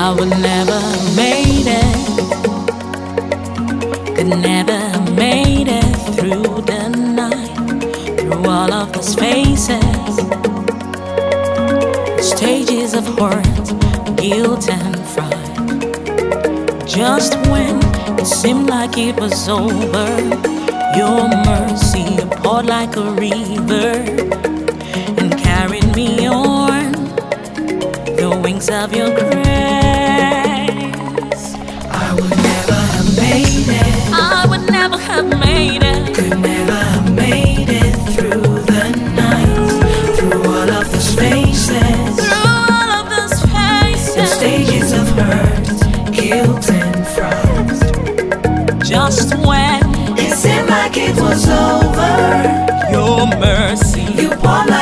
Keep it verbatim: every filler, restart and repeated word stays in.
I would never have made it, could never have made it through the night, through all of those faces, stages of hurt, guilt and fright. Just when it seemed like it was over, your mercy poured like a river and carried me on the wings of your grace. I would never have made it, I would never have made it, could never have made it through the night, through all of those faces, through all of those faces, the stages of hurt, guilt and fright. just when It seemed like it was over, your mercy you poured like